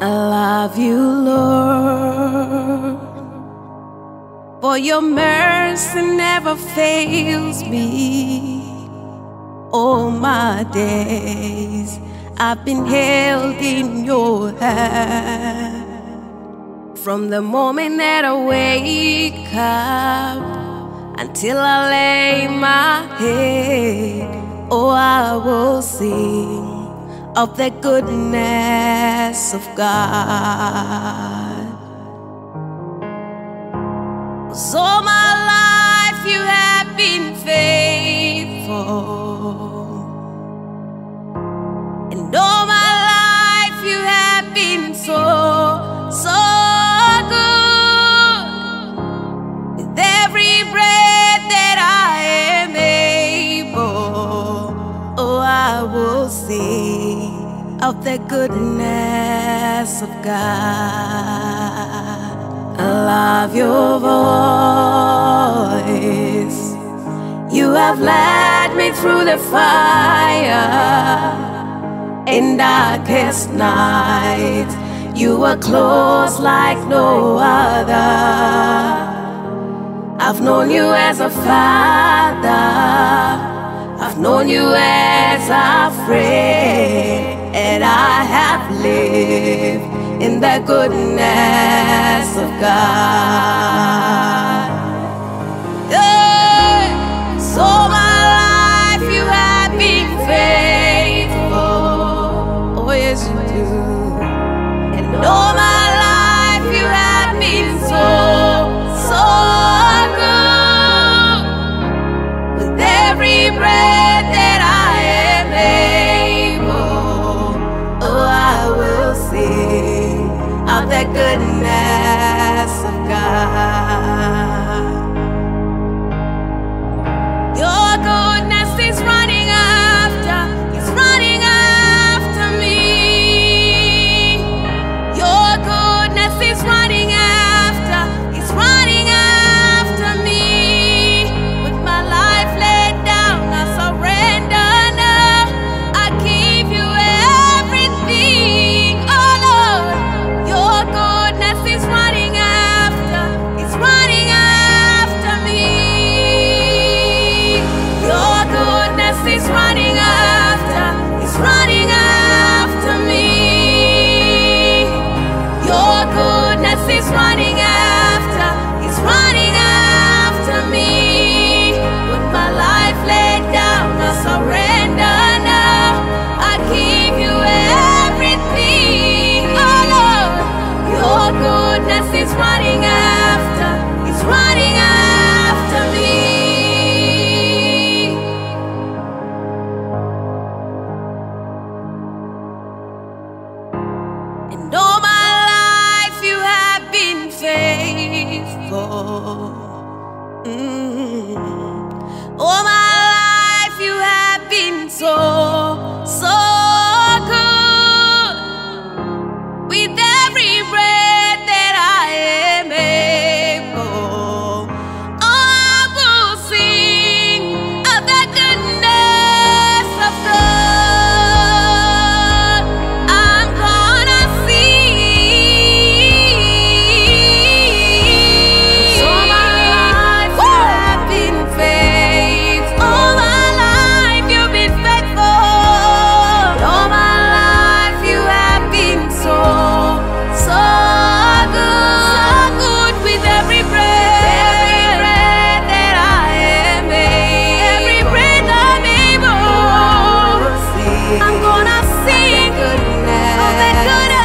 I love you, Lord, for your mercy never fails me. All my days I've been held in your hand. From the moment that I wake up until I lay my head, oh, I will sing of the goodness of God. 'Cause all my life you have been faithful, and all my life you have been so, so good. With every breath that I am able, oh, I will sing of the goodness of God. I love your voice. You have led me through the fire in darkest night. You were close like no other. I've known you as a father, I've known you as a friend, and I have lived in the goodness of God. Yeah. So my life you have been faithful, oh yes you do, and all my life you have been so, so good. With every breath that I am able, oh, I will sing of the goodness of God. Your goodness is running after, it's running after me. Your goodness is running after, it's running after me. With my life laid down, I surrender now. I give you everything, oh Lord. Your goodness is running after, it's running after me. Your goodness is running after, it's running after me. Your goodness is running after, it's running after me. With my life laid down, I surrender now. I give you everything, oh Lord. Your goodness is running after, it's running after me. And all my life you have been faithful. All my life you have been so, so good. With every breath that I am able, I will sing of the goodness of God. I'm gonna sing. So my life you have been faithful. All my life you've been faithful. All my life you have been so, so good. So good with every breath that I am able. Every breath I'm able. I'm gonna sing of the goodness.